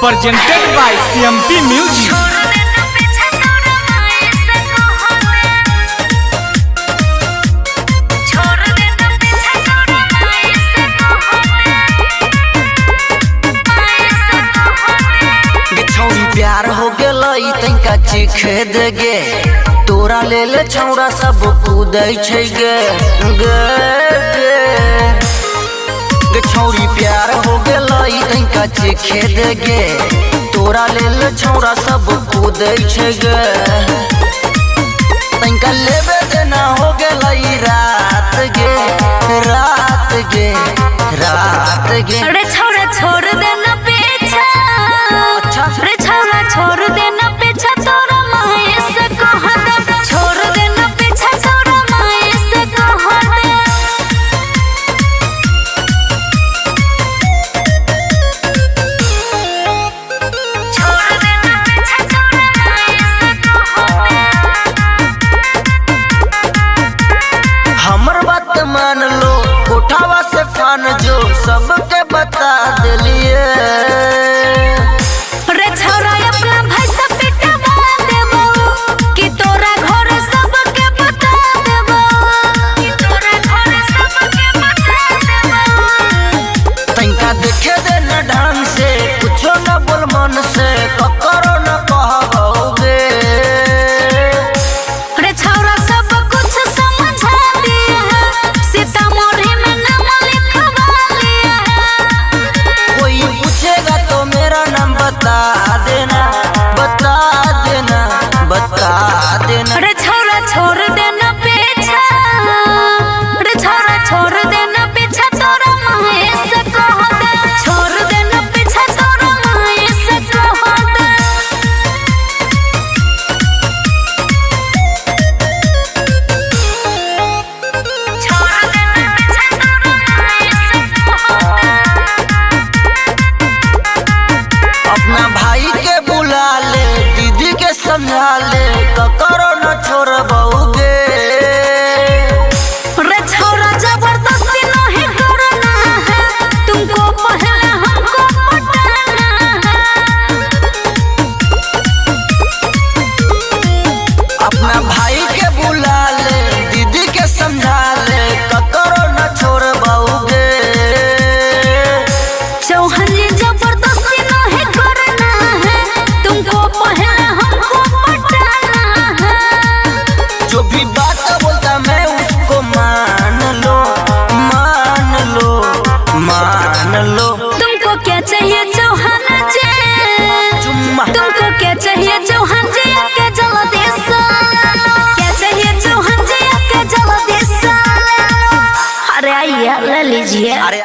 presented by CMP Music। प्यार हो गई तैका चीख देगे तोरा ले ले छौड़ा सब कूदै छै गे छौरी प्यार हो गई तैका चीख देगे तोरा ले ले छौड़ा सब कूदै छै गे तैका लेबे देना हो गई रात गे रात गे रात गे। अरे छौड़ा छोड़ देना पीछा, अरे छौड़ा छोड़ देना पीछा तोरा माए से कह दे, छोड़ देना पीछा तोरा माए से कह दे। छोड़ देना पीछा तोरा माए से कह दे। हमर बात मान लो